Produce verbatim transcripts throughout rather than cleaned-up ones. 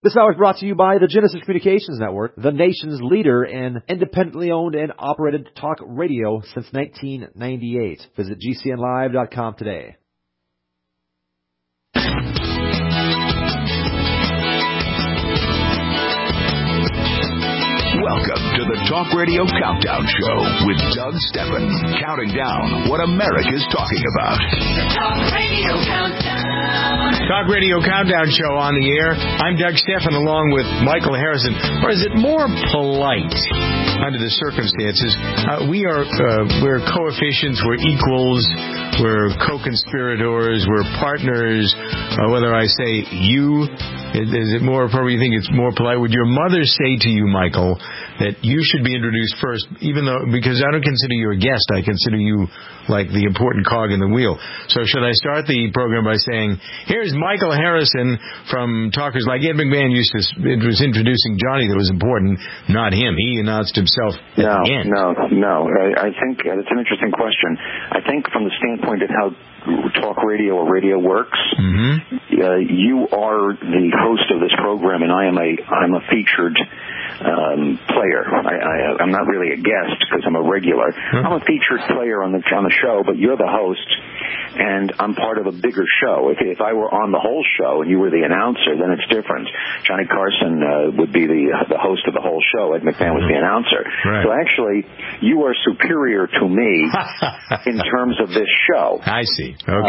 This hour is brought to you by the Genesis Communications Network, the nation's leader in independently owned and operated talk radio since nineteen ninety-eight. Visit G C N live dot com today. Welcome to the Talk Radio Countdown Show with Doug Steffen, counting down what America's talking about. The Talk Radio Countdown. Talk Radio Countdown Show on the air. I'm Doug Steffen along with Michael Harrison. Or is it more polite under the circumstances? Uh, we are, uh, we're coefficients, we're equals, we're co-conspirators, we're partners. Uh, whether I say you, is it more appropriate? You think it's more polite? Would your mother say to you, Michael, that you should be introduced first, even though, because I don't consider you a guest, I consider you like the important cog in the wheel. So should I start the program by saying, here's Michael Harrison from Talkers, like Ed McMahon used to, it was introducing Johnny that was important, not him. He announced himself at no, the end. No, no, I, I think uh, it's an interesting question. I think from the standpoint of how talk radio or radio works, mm-hmm. uh, you are the host of this program, and I am a I'm a featured um, player. I, I, I'm not really a guest because I'm a regular. Mm-hmm. I'm a featured player on the on the show, but you're the host, and I'm part of a bigger show. If, if I were on the whole show and you were the announcer, then it's different. Johnny Carson uh, would be the uh, the host of the whole show. Ed McMahon was the announcer. Right. So actually, you are superior to me in terms of this show. I see. Okay.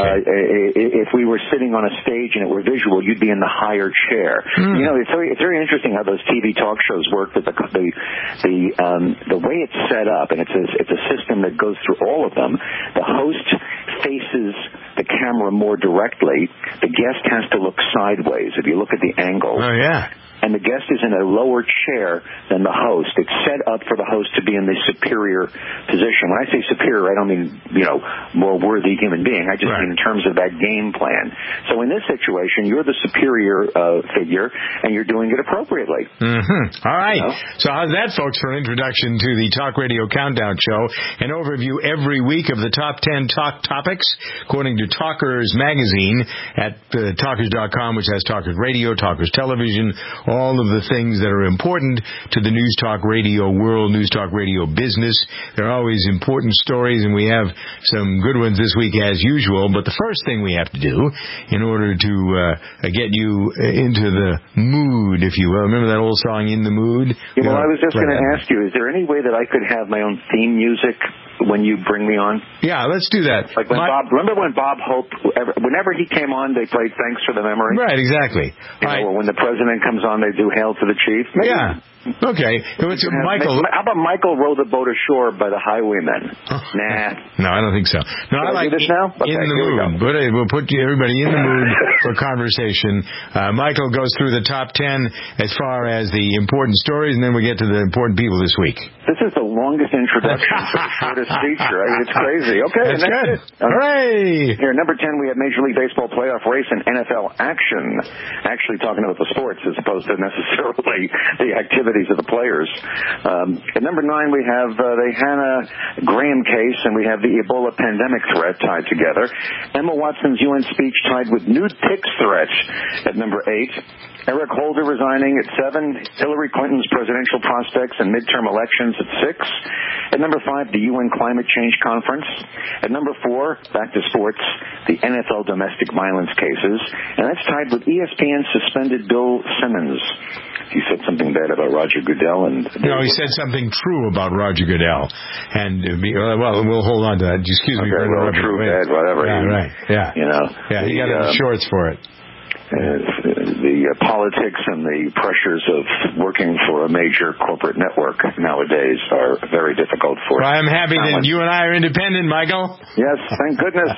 Uh, if we were sitting on a stage and it were visual, you'd be in the higher chair. Mm. You know, it's very, it's very interesting how those T V talk shows work. That the the the, um, the way it's set up, and it's a, it's a system that goes through all of them. The host faces the camera more directly. The guest has to look sideways. If you look at the angle. Oh yeah. And the guest is in a lower chair than the host. It's set up for the host to be in the superior position. When I say superior, I don't mean, you know, more worthy human being. I just right. mean in terms of that game plan. So in this situation, you're the superior uh, figure, and you're doing it appropriately. Mm-hmm. All right. You know? So how's that, folks, for an introduction to the Talk Radio Countdown Show? An overview every week of the top ten talk topics, according to Talkers Magazine at uh, Talkers dot com, which has Talkers Radio, Talkers Television, all of the things that are important to the News Talk Radio world, News Talk Radio business. There are always important stories, and we have some good ones this week as usual. But the first thing we have to do in order to uh, get you into the mood, if you will. Remember that old song, In the Mood? Yeah, well, I was just going to ask you, is there any way that I could have my own theme music when you bring me on? Yeah, let's do that. Like when my, Bob, remember when Bob Hope, whenever he came on, they played Thanks for the Memory? Right, exactly. You know, right. Or when the president comes on, they do Hail to the Chief? Maybe. Yeah. Okay. It's uh, Michael. How about Michael row the boat ashore by the highwaymen? Nah. No, I don't think so. No, Can I like do this now? Okay, in the mood. But uh, we'll put everybody in the mood for conversation. Uh, Michael goes through the top ten as far as the important stories, and then we get to the important people this week. This is the longest introduction for the shortest feature. I mean, it's crazy. Okay, that's, that's good. It. Okay. Hooray! Here, number ten, we have Major League Baseball playoff race and N F L action. Actually talking about the sports as opposed to necessarily the activities of the players. Um, at number nine, we have uh, the Hannah Graham case, and we have the Ebola pandemic threat tied together. Emma Watson's U N speech tied with nude pics threat at number eight. Eric Holder resigning at seven. Hillary Clinton's presidential prospects and midterm elections at six. At number five, the U N Climate Change Conference. At number four, back to sports, the N F L domestic violence cases. And that's tied with E S P N suspended Bill Simmons. He said something bad about Roger Goodell. and No, he said something true about Roger Goodell. And, uh, well, we'll hold on to that. Excuse okay, me. Well, true, bad, whatever. Yeah, he, right. Yeah. You know. Yeah, he got the um, shorts for it. Uh, the uh, politics and the pressures of working for a major corporate network nowadays are very difficult for well, I'm happy someone. that you and I are independent, Michael. Yes, thank goodness.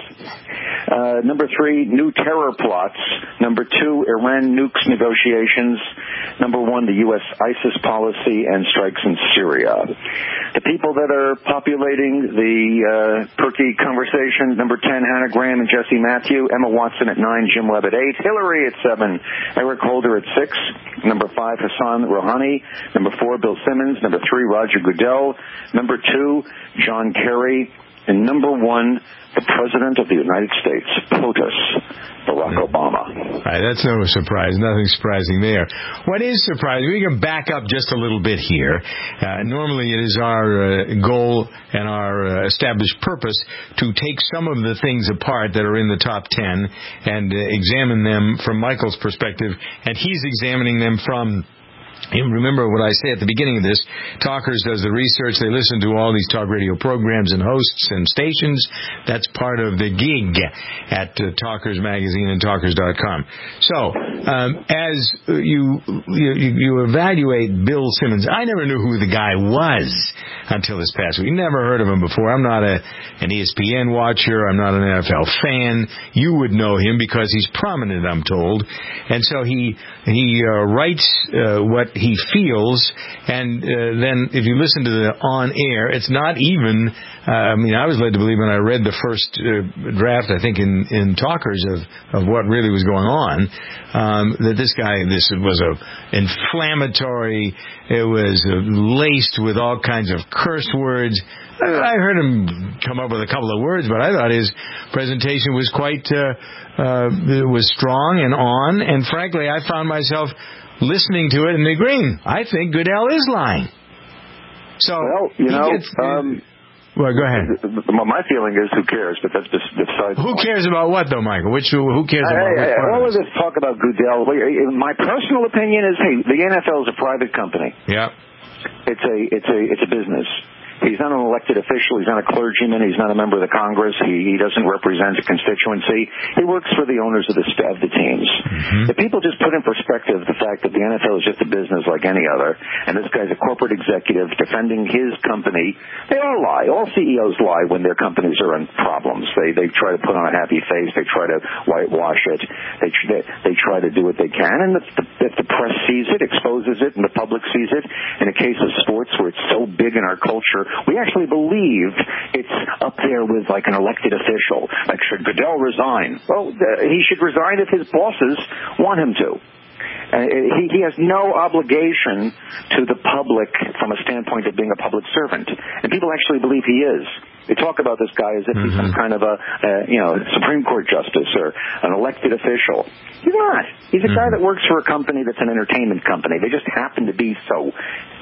Uh, number three, new terror plots. Number two, Iran nukes negotiations. Number one, the U S ISIS policy and strikes in Syria. The people that are populating the uh, perky conversation, number ten, Hannah Graham and Jesse Matthew. Emma Watson at nine, Jim Webb at eight. Hillary at seven, Eric Holder at six. Number five, Hassan Rouhani. Number four, Bill Simmons. Number three, Roger Goodell. Number two, John Kerry. And number one, the President of the United States, POTUS, Barack Obama. All right, that's no surprise. Nothing surprising there. What is surprising, we can back up just a little bit here. Uh, normally it is our uh, goal and our uh, established purpose to take some of the things apart that are in the top ten and uh, examine them from Michael's perspective, and he's examining them from... And remember what I say at the beginning of this, Talkers does the research. They listen to all these talk radio programs and hosts and stations. That's part of the gig at uh, Talkers Magazine and Talkers dot com. So, um, as you, you you evaluate Bill Simmons, I never knew who the guy was until this past week. Never heard of him before. I'm not a an E S P N watcher. I'm not an N F L fan. You would know him because he's prominent, I'm told. And so he, he uh, writes uh, what he feels, and uh, then if you listen to the on-air, it's not even, uh, I mean, I was led to believe when I read the first uh, draft, I think, in, in Talkers of, of what really was going on, um, that this guy, this was a inflammatory, it was uh, laced with all kinds of curse words. I heard him come up with a couple of words, but I thought his presentation was quite, uh, uh, was strong and on, and frankly, I found myself listening to it and agreeing. I think Goodell is lying. So, well, you know, gets, um, well, go ahead. My feeling is, who cares? But that's just besides. Who cares about what, though, Michael? Which who cares about hey, what? All of this talk about Goodell. My personal opinion is, hey, the N F L is a private company. Yeah. It's a it's a it's a business. He's not an elected official. He's not a clergyman. He's not a member of the Congress. He, he doesn't represent a constituency. He works for the owners of the of the teams. Mm-hmm. If people just put in perspective the fact that the N F L is just a business like any other, and this guy's a corporate executive defending his company, they all lie. All C E Os lie when their companies are in problems. They they try to put on a happy face. They try to whitewash it. They they, they try to do what they can, and if the, if the press sees it, exposes it, and the public sees it. In a case of sports where it's so big in our culture, we actually believe it's up there with like an elected official. Like, should Goodell resign? Well, uh, he should resign if his bosses want him to. Uh, he, he has no obligation to the public from a standpoint of being a public servant. And people actually believe he is. They talk about this guy as if he's mm-hmm. some kind of a, uh, you know, Supreme Court justice or an elected official. He's not. He's a mm-hmm. guy that works for a company that's an entertainment company. They just happen to be so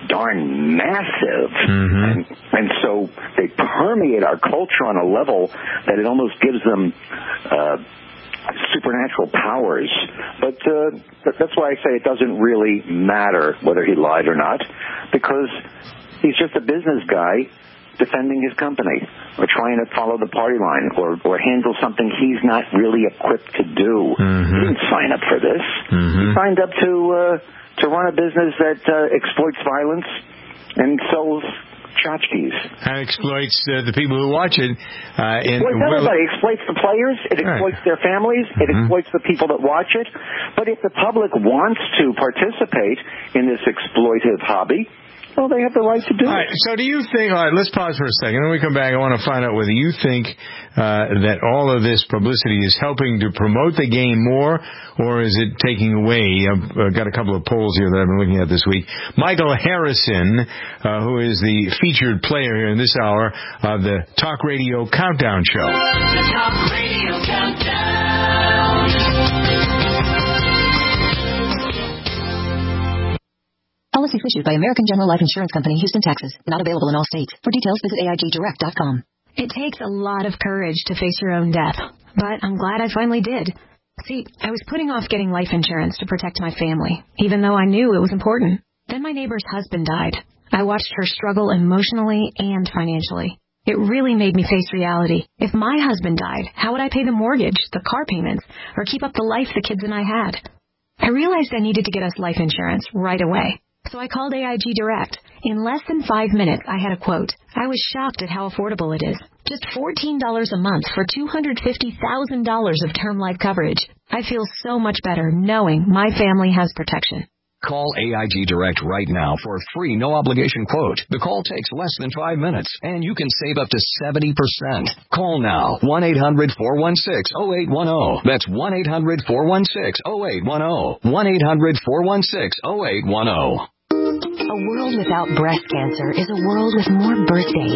darn massive. Mm-hmm. And, and so they permeate our culture on a level that it almost gives them uh, supernatural powers. But uh, that's why I say it doesn't really matter whether he lied or not, because he's just a business guy defending his company or trying to follow the party line or, or handle something he's not really equipped to do. Mm-hmm. He didn't sign up for this. Mm-hmm. He signed up to uh, to run a business that uh, exploits violence and sells tchotchkes. And exploits uh, the people who watch it. Uh, in, exploits everybody. It exploits the players. It exploits right. their families. It mm-hmm. exploits the people that watch it. But if the public wants to participate in this exploitive hobby, well, they have the right to do all it. Right, so do you think, all right, let's pause for a second. When we come back, I want to find out whether you think uh, that all of this publicity is helping to promote the game more, or is it taking away? I've uh, got a couple of polls here that I've been looking at this week. Michael Harrison, uh, who is the featured player here in this hour of the Talk Radio Countdown Show. The Talk Radio Countdown. Policies issued by American General Life Insurance Company, Houston, Texas. Not available in all states. For details, visit A I G direct dot com. It takes a lot of courage to face your own death, but I'm glad I finally did. See, I was putting off getting life insurance to protect my family, even though I knew it was important. Then my neighbor's husband died. I watched her struggle emotionally and financially. It really made me face reality. If my husband died, how would I pay the mortgage, the car payments, or keep up the life the kids and I had? I realized I needed to get us life insurance right away. So I called A I G Direct. In less than five minutes, I had a quote. I was shocked at how affordable it is. Just fourteen dollars a month for two hundred fifty thousand dollars of term life coverage. I feel so much better knowing my family has protection. Call A I G Direct right now for a free, no-obligation quote. The call takes less than five minutes, and you can save up to seventy percent. Call now, one eight hundred four one six oh eight one oh. That's one eight hundred four one six oh eight one oh. one eight hundred four one six oh eight one oh. A world without breast cancer is a world with more birthdays,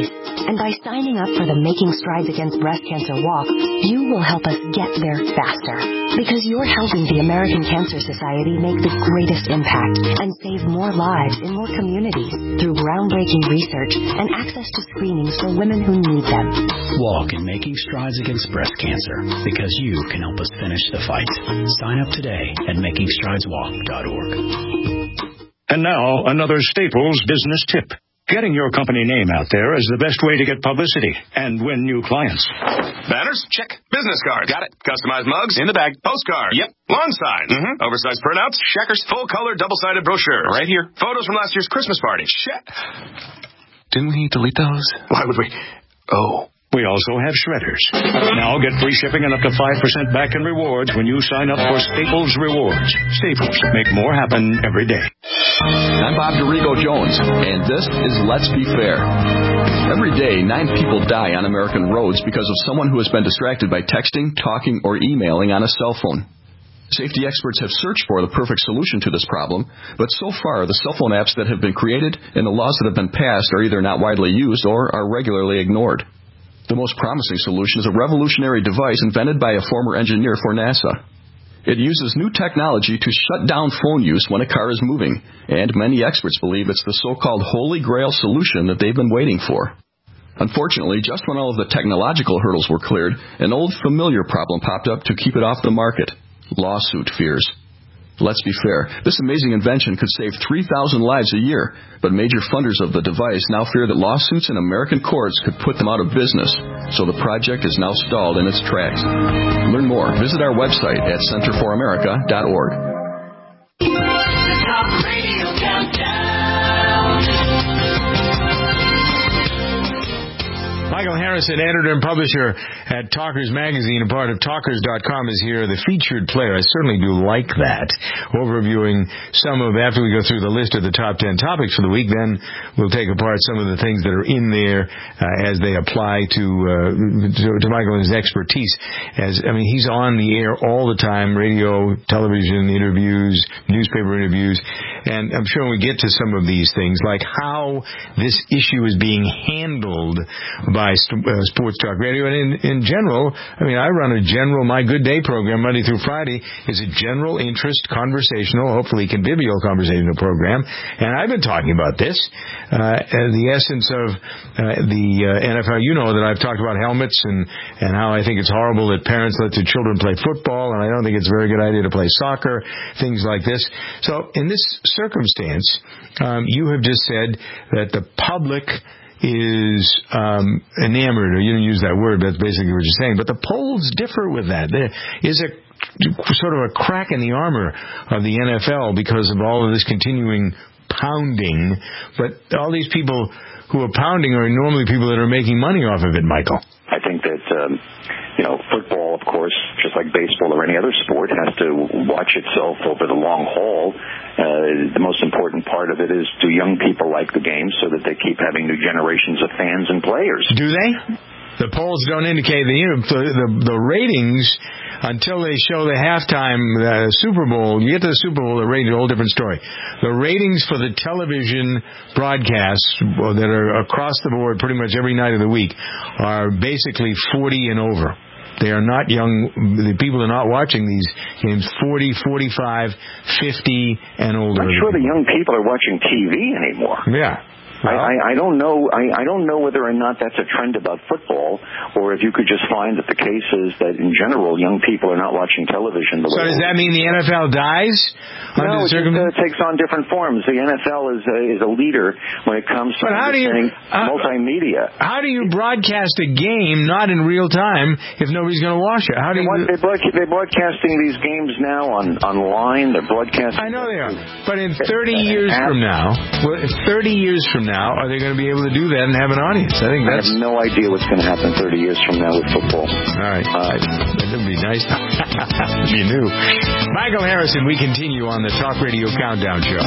And by signing up for the Making Strides Against Breast Cancer Walk, you will help us get there faster. Because you're helping the American Cancer Society make the greatest impact and save more lives in more communities through groundbreaking research and access to screenings for women who need them. Walk in Making Strides Against Breast Cancer, because you can help us finish the fight. Sign up today at making strides walk dot org. And now, another Staples business tip. Getting your company name out there is the best way to get publicity and win new clients. Banners? Check. Business cards? Got it. Customized mugs? In the bag. Postcard? Yep. Lawn signs? Mm-hmm. Oversized printouts? Checkers? Full-color, double-sided brochures? Right here. Photos from last year's Christmas party? Check. Didn't we delete those? Why would we? Oh. We also have shredders. Now get free shipping and up to five percent back in rewards when you sign up for Staples Rewards. Staples. Make more happen every day. I'm Bob DeRigo Jones, and this is Let's Be Fair. Every day, nine people die on American roads because of someone who has been distracted by texting, talking, or emailing on a cell phone. Safety experts have searched for the perfect solution to this problem, but so far the cell phone apps that have been created and the laws that have been passed are either not widely used or are regularly ignored. The most promising solution is a revolutionary device invented by a former engineer for NASA. It uses new technology to shut down phone use when a car is moving, and many experts believe it's the so-called Holy Grail solution that they've been waiting for. Unfortunately, just when all of the technological hurdles were cleared, an old familiar problem popped up to keep it off the market: lawsuit fears. Let's be fair. This amazing invention could save three thousand lives a year, but major funders of the device now fear that lawsuits in American courts could put them out of business, so the project is now stalled in its tracks. Learn more. Visit our website at center for america dot org. The Talk Radio Countdown. Michael Harrison, editor and publisher at Talkers Magazine, a part of talkers dot com, is here, the featured player. I certainly do like that. Overviewing some of, after we go through the list of the top ten topics for the week, then we'll take apart some of the things that are in there uh, as they apply to, uh, to to Michael and his expertise. As I mean, he's on the air all the time, radio, television interviews, newspaper interviews, and I'm sure when we get to some of these things, like how this issue is being handled by by uh, Sports Talk Radio. And in, in general, I mean, I run a general My Good Day program Monday through Friday. Is a general interest, conversational, hopefully convivial conversational program. And I've been talking about this, uh, the essence of uh, the uh, N F L. You know that I've talked about helmets and, and how I think it's horrible that parents let their children play football, and I don't think it's a very good idea to play soccer, things like this. So in this circumstance, um, you have just said that the public is um, enamored, or you didn't use that word, but that's basically what you're saying. But the polls differ with that. There is a sort of a crack in the armor of the N F L because of all of this continuing pounding. But all these people who are pounding are normally people that are making money off of it, Michael. I think that, um, you know, football, of course, just like baseball or any other sport, has to watch itself over the long haul. Uh, the most important part of it is, do young people like the game so that they keep having new generations of fans and players? Do they? The polls don't indicate the, you know, the, the, the ratings until they show the halftime uh, Super Bowl. You get to the Super Bowl, the ratings are a whole different story. The ratings for the television broadcasts that are across the board pretty much every night of the week are basically forty and over. They are not young. The people are not watching these games forty, forty-five, fifty, and older. I'm sure the young people are watching T V anymore. Yeah. I, I, I don't know. I, I don't know whether or not that's a trend about football, or if you could just find that the case is that in general young people are not watching television. The so way does that mean the N F L dies? No, it just, uh, takes on different forms. The N F L is a, is a leader when it comes to understanding uh, multimedia. How do you broadcast a game not in real time if nobody's going to watch it? How do you? They broadcast, they're broadcasting these games now on online. They're broadcasting. I know they are, but in thirty years from now, well, thirty years from now. Now, are they going to be able to do that and have an audience? I think that's... I have no idea what's going to happen thirty years from now with football. All right. Uh, that would be nice if you knew. Michael Harrison, we continue on the Talk Radio Countdown Show.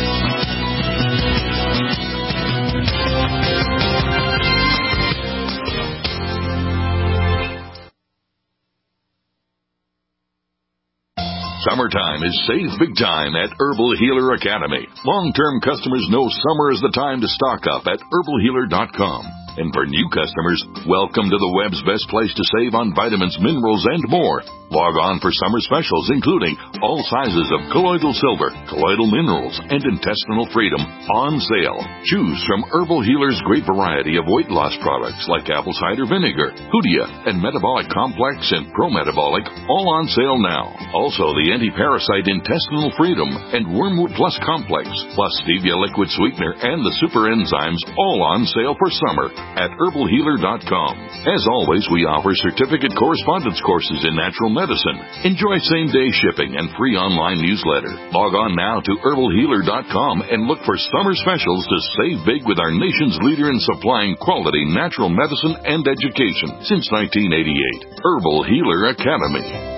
Summertime is save big time at Herbal Healer Academy. Long-term customers know summer is the time to stock up at herbal healer dot com. And for new customers, welcome to the web's best place to save on vitamins, minerals, and more. Log on for summer specials, including all sizes of colloidal silver, colloidal minerals, and intestinal freedom on sale. Choose from Herbal Healer's great variety of weight loss products like apple cider vinegar, Hoodia, and Metabolic Complex and Pro-Metabolic, all on sale now. Also, the anti-parasite intestinal freedom and Wormwood Plus Complex, plus Stevia liquid sweetener and the super enzymes, all on sale for summer at herbal healer dot com. As always, we offer certificate correspondence courses in natural medicine. Enjoy same-day shipping and free online newsletter. Log on now to herbal healer dot com and look for summer specials to save big with our nation's leader in supplying quality natural medicine and education since nineteen eighty-eight. Herbal Healer Academy.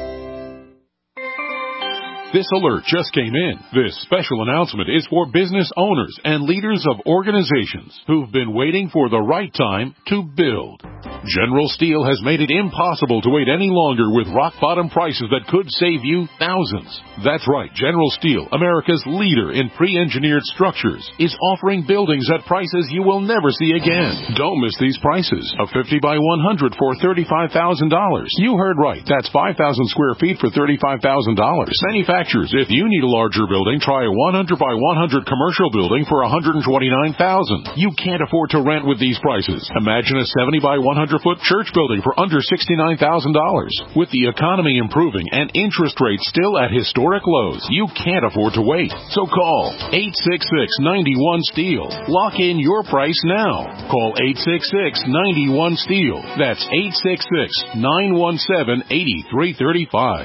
This alert just came in. This special announcement is for business owners and leaders of organizations who've been waiting for the right time to build. General Steel has made it impossible to wait any longer with rock-bottom prices that could save you thousands. That's right, General Steel, America's leader in pre-engineered structures, is offering buildings at prices you will never see again. Don't miss these prices. A fifty by one hundred for thirty-five thousand dollars. You heard right. That's five thousand square feet for thirty-five thousand dollars. Manufacturers, if you need a larger building, try a one hundred by one hundred commercial building for one hundred twenty-nine thousand dollars. You can't afford to rent with these prices. Imagine a seventy by one hundred foot church building for under sixty-nine thousand dollars. With the economy improving and interest rates still at historic lows, you can't afford to wait. So call eight six six, nine one, STEEL. Lock in your price now. Call eight six six, nine one, STEEL. That's eight six six, nine one seven, eight three three five.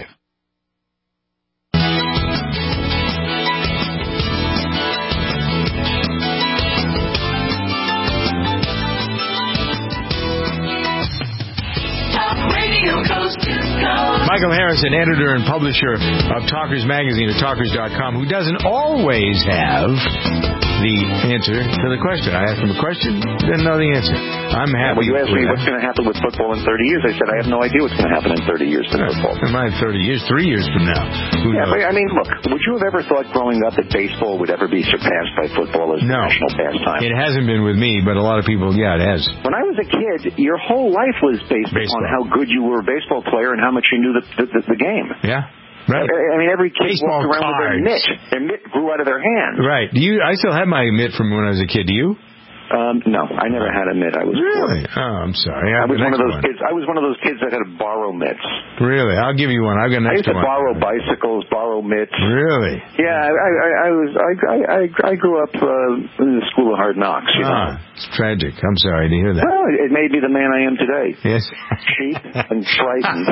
Michael Harrison, editor and publisher of Talkers Magazine at talkers dot com, who doesn't always have the answer to the question. I asked him a question, didn't know the answer. I'm happy. Well, you asked me what's going to happen with football in thirty years. I said I have no idea what's going to happen in thirty years to football. It might have thirty years, three years from now. Who yeah, knows? but I mean, look, would you have ever thought growing up that baseball would ever be surpassed by football as no. a national pastime? It hasn't been with me, but a lot of people, yeah, it has. When I was a kid, your whole life was based baseball. on how good you were a baseball player and how much you knew the, the, the, the game. Yeah. Right. I mean, every kid baseball walked around cards. with their mitt. Their mitt grew out of their hand. Right. Do you? I still have my mitt from when I was a kid. Do you? Um, no, I never had a mitt. I was really. poor. Oh, I'm sorry. I, I was one of those one. kids. I was one of those kids that had to borrow mitts. Really? I'll give you one. I've got I next used to one. borrow bicycles, borrow mitts. Really? Yeah, I, I, I was. I, I, I grew up uh, in the school of hard knocks. You ah, know? It's tragic. I'm sorry to hear that. Well, it made me the man I am today. Yes. Cheap and frightened.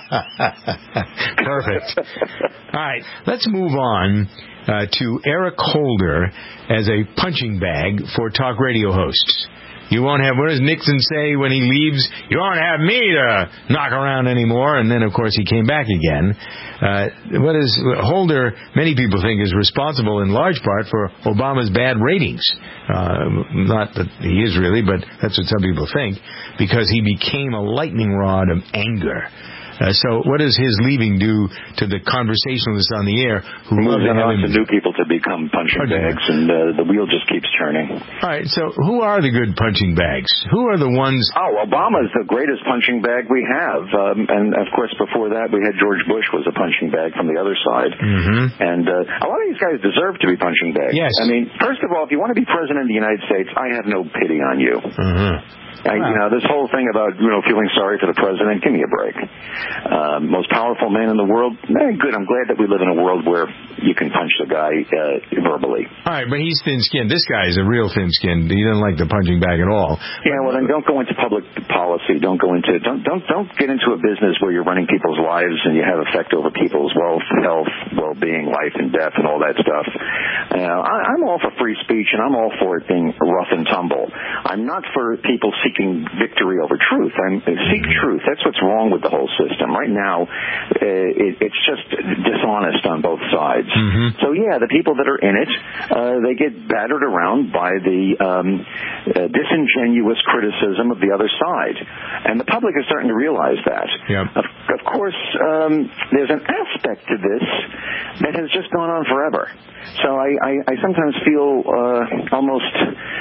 Perfect. All right, let's move on uh, to Eric Holder as a punching bag for talk radio hosts. You won't have, what does Nixon say when he leaves? You won't have me to knock around anymore. And then, of course, he came back again. Uh, what is Holder, many people think, is responsible in large part for Obama's bad ratings. Uh, not that he is really, but that's what some people think, because he became a lightning rod of anger. Uh, so what does his leaving do to the conversationalists on the air who love to have him? To new people to become punching okay. bags, and uh, the wheel just keeps turning. All right, so who are the good punching bags? Who are the ones? Oh, Obama's the greatest punching bag we have. Um, and, of course, before that, we had George Bush was a punching bag from the other side. Mm-hmm. And uh, a lot of these guys deserve to be punching bags. Yes. I mean, first of all, if you want to be president of the United States, I have no pity on you. Mm-hmm. I, you know, this whole thing about, you know, feeling sorry for the president, give me a break. Uh, most powerful man in the world, eh, good. I'm glad that we live in a world where you can punch the guy uh, verbally. All right, but he's thin-skinned. This guy is a real thin-skinned. He doesn't like the punching bag at all. Yeah, well, then don't go into public policy. Don't go into, don't, don't, don't get into a business where you're running people's lives and you have effect over people's wealth, health, well-being, life and death and all that stuff. Uh, I, I'm all for free speech and I'm all for it being rough and tumble. I'm not for people seeking victory over truth. I'm seek truth. That's what's wrong with the whole system. Right now, uh, it, it's just dishonest on both sides. Mm-hmm. So, yeah, the people that are in it, uh, they get battered around by the um, uh, disingenuous criticism of the other side. And the public is starting to realize that. Yep. Of, of course, um, there's an aspect to this that has just gone on forever. So I, I, I sometimes feel uh, almost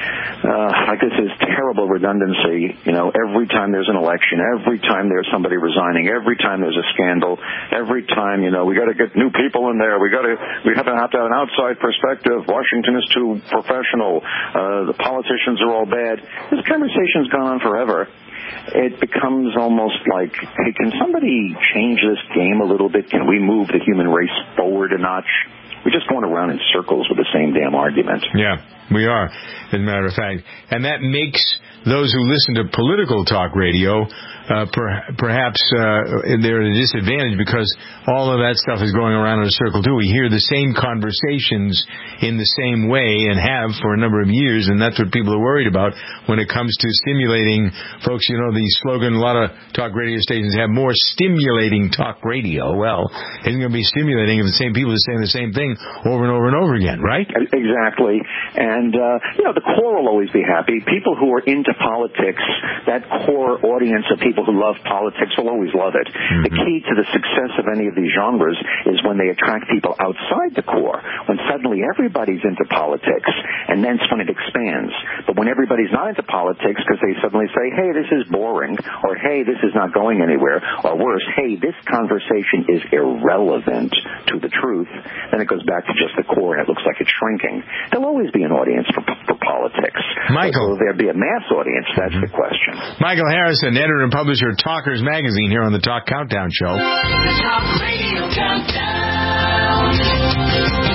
Uh, like this is terrible redundancy. You know, every time there's an election, every time there's somebody resigning, every time there's a scandal, every time, you know, we got to get new people in there. We got to, we have to have to have an outside perspective. Washington is too professional. Uh, the politicians are all bad. This conversation's gone on forever. It becomes almost like, hey, can somebody change this game a little bit? Can we move the human race forward a notch? We're just going around in circles with the same damn argument. Yeah, we are, as a matter of fact. And that makes those who listen to political talk radio, uh, per, perhaps uh, they're at a disadvantage because all of that stuff is going around in a circle, too. We hear the same conversations in the same way and have for a number of years, and that's what people are worried about when it comes to stimulating. Folks, you know, the slogan, a lot of talk radio stations have more stimulating talk radio. Well, it's going to be stimulating if the same people are saying the same thing over and over and over again, right? Exactly. And, uh, you know, the core will always be happy. People who are into politics, that core audience of people who love politics will always love it. Mm-hmm. The key to the success of any of these genres is when they attract people outside the core, when suddenly everybody's into politics, and then it's when it expands. But when everybody's not into politics because they suddenly say, hey, this is boring, or hey, this is not going anywhere, or worse, hey, this conversation is irrelevant to the truth, then it goes back to just the core and it looks like it's shrinking. There'll always be an audience for, for politics. Michael. Will there be a mass audience? That's mm-hmm. the question. Michael Harrison, editor and publisher of Talkers Magazine here on the Talk Countdown Show. The Talk Radio Countdown.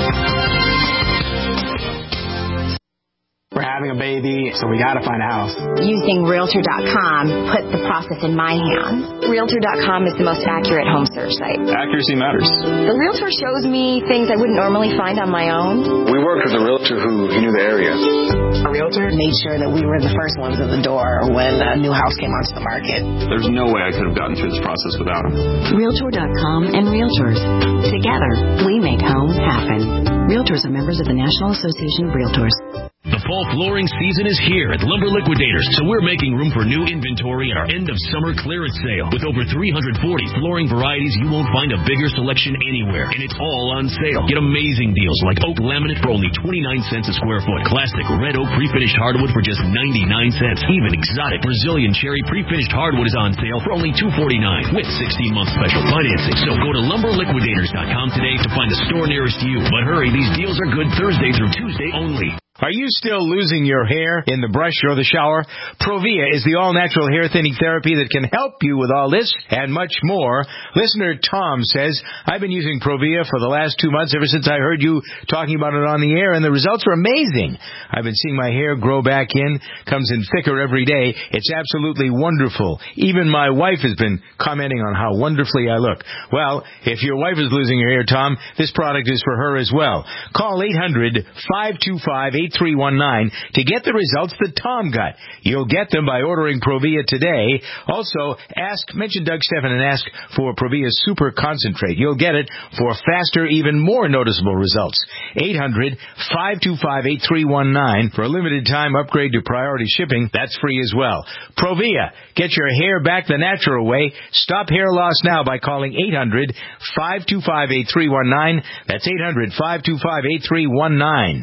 We're having a baby, so we got to find a house. Using Realtor dot com put the process in my hands. Realtor dot com is the most accurate home search site. Accuracy matters. The Realtor shows me things I wouldn't normally find on my own. We worked with a Realtor who knew the area. A Realtor made sure that we were the first ones at the door when a new house came onto the market. There's no way I could have gotten through this process without him. Realtor dot com and Realtors. Together, we make home happen. Realtors are members of the National Association of Realtors. The fall flooring season is here at Lumber Liquidators, so we're making room for new inventory in our end-of-summer clearance sale. With over three hundred forty flooring varieties, you won't find a bigger selection anywhere, and it's all on sale. Get amazing deals like oak laminate for only twenty-nine cents a square foot, classic red oak pre-finished hardwood for just ninety-nine cents. Even exotic Brazilian cherry pre-finished hardwood is on sale for only two forty-nine with sixteen month special financing. So go to lumber liquidators dot com today to find the store nearest you. But hurry, these deals are good Thursday through Tuesday only. Are you still losing your hair in the brush or the shower? Provia is the all-natural hair thinning therapy that can help you with all this and much more. Listener Tom says, I've been using Provia for the last two months ever since I heard you talking about it on the air, and the results are amazing. I've been seeing my hair grow back in, comes in thicker every day. It's absolutely wonderful. Even my wife has been commenting on how wonderfully I look. Well, if your wife is losing her hair, Tom, this product is for her as well. Call eight hundred, five two five, eight three one nine to get the results that Tom got. You'll get them by ordering Provia today. Also, ask, mention Doug Stephan and ask for Provia Super Concentrate. You'll get it for faster, even more noticeable results. eight hundred, five two five, eight three one nine. For a limited time upgrade to priority shipping, that's free as well. Provia, get your hair back the natural way. Stop hair loss now by calling eight hundred, five two five, eight three one nine. That's eight hundred, five two five, eight three one nine.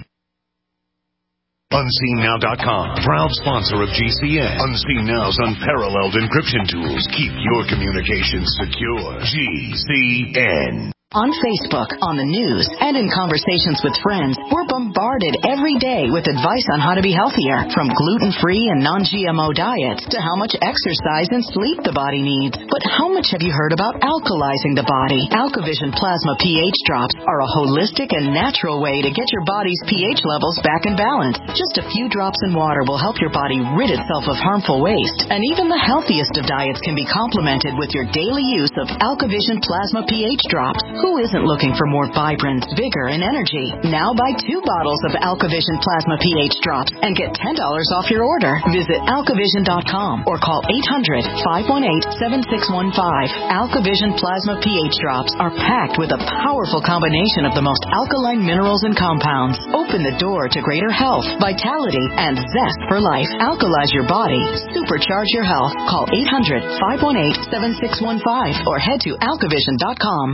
Unseen Now dot com, proud sponsor of G C N. Unseen Now's unparalleled encryption tools keep your communications secure. G C N. On Facebook, on the news, and in conversations with friends, we're bombarded every day with advice on how to be healthier, from gluten-free and non-G M O diets to how much exercise and sleep the body needs. But how much have you heard about alkalizing the body? AlkaVision Plasma pH drops are a holistic and natural way to get your body's pH levels back in balance. Just a few drops in water will help your body rid itself of harmful waste. And even the healthiest of diets can be complemented with your daily use of AlkaVision Plasma pH drops. Who isn't looking for more vibrance, vigor, and energy? Now buy two bottles of AlkaVision Plasma pH drops and get ten dollars off your order. Visit alkavision dot com or call eight hundred, five one eight, seven six one five. AlkaVision Plasma pH drops are packed with a powerful combination of the most alkaline minerals and compounds. Open the door to greater health, vitality, and zest for life. Alkalize your body. Supercharge your health. Call eight hundred, five one eight, seven six one five or head to alkavision dot com.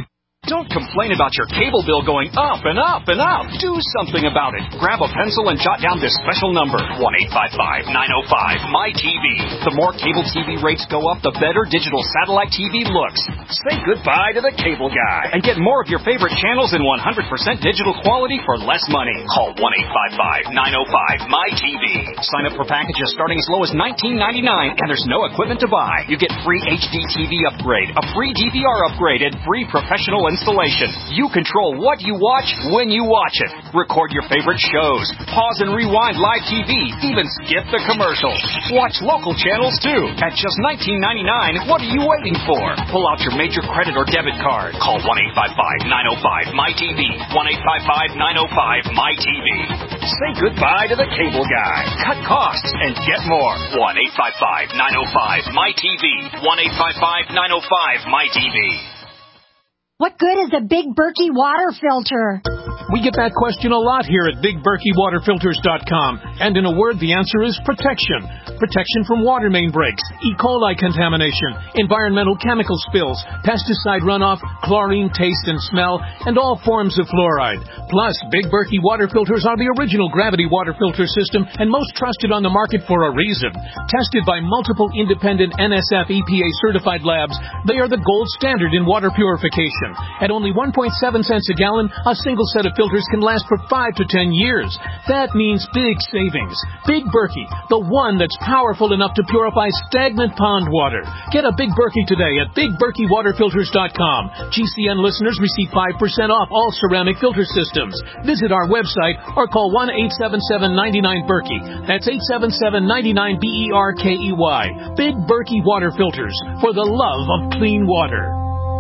Don't complain about your cable bill going up and up and up. Do something about it. Grab a pencil and jot down this special number, one eight five five, nine oh five, M Y T V. The more cable T V rates go up, the better digital satellite T V looks. Say goodbye to the cable guy and get more of your favorite channels in one hundred percent digital quality for less money. Call one eight five five, nine oh five, M Y T V. Sign up for packages starting as low as nineteen ninety-nine, and there's no equipment to buy. You get free H D T V upgrade, a free D V R upgrade, and free professional installation. You control what you watch when you watch it. Record your favorite shows. Pause and rewind live T V. Even skip the commercials. Watch local channels too. At just nineteen ninety-nine, what are you waiting for? Pull out your major credit or debit card. Call one eight five five, nine oh five, M Y T V. one eight five five, nine oh five, M Y T V. Say goodbye to the cable guy. Cut costs and get more. one eight five five, nine oh five, M Y T V. one eight five five, nine oh five, M Y T V. What good is a Big Berkey water filter? We get that question a lot here at Big Berkey Water Filters dot com. And in a word, the answer is protection. Protection from water main breaks, E. coli contamination, environmental chemical spills, pesticide runoff, chlorine taste and smell, and all forms of fluoride. Plus, Big Berkey water filters are the original gravity water filter system and most trusted on the market for a reason. Tested by multiple independent N S F E P A certified labs, they are the gold standard in water purification. At only one point seven cents a gallon, a single set of filters can last for five to ten years. That means big savings. Big Berkey, the one that's powerful enough to purify stagnant pond water. Get a Big Berkey today at Big Berkey Water Filters dot com. G C N listeners receive five percent off all ceramic filter systems. Visit our website or call one eight seven seven, nine nine, Berkey. That's eight seven seven, nine nine, B E R K E Y. Big Berkey Water Filters, for the love of clean water.